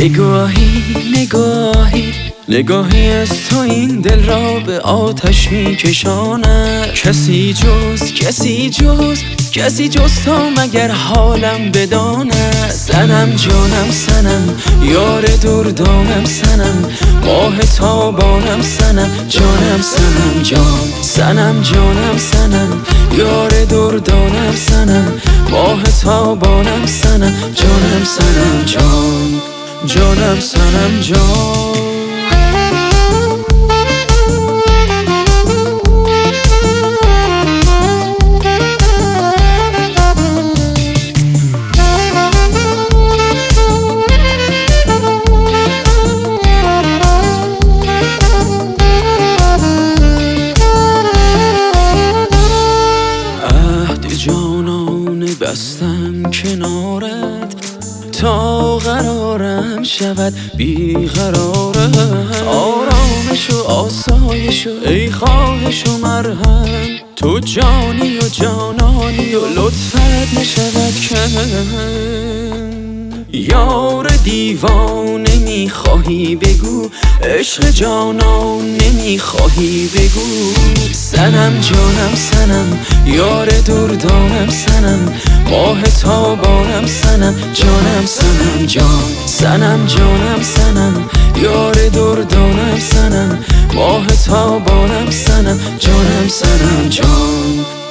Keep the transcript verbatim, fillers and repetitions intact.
نگاهی نگاهی نگاهی از تو این دل را به آتش می کشاند. کسی جز کسی جز کسی جز تو مگر حالم بداند. سنم جانم سنم یار دردانم سنم ماه تابانم سنم جانم سنم جان سنم جانم سنم یار دردانم سنم ماه تابانم سنم جانم سنم جان جانم سنم جان. بستم کنارت تا قرارم شود بیقرارم. آرامش و آسایش و ای خواهش و مرهم تو جانی و جانانی و لطفت نشود کم. یار دیوانه میخواهی بگو عشق جانانه میخواهی بگو. سنم جانم سنم یار دردانم سنم ماه تابانم سنم جانم سنم جان سنم جانم سنم یار دردانم سنم ماه تابانم سنم جانم سنم جان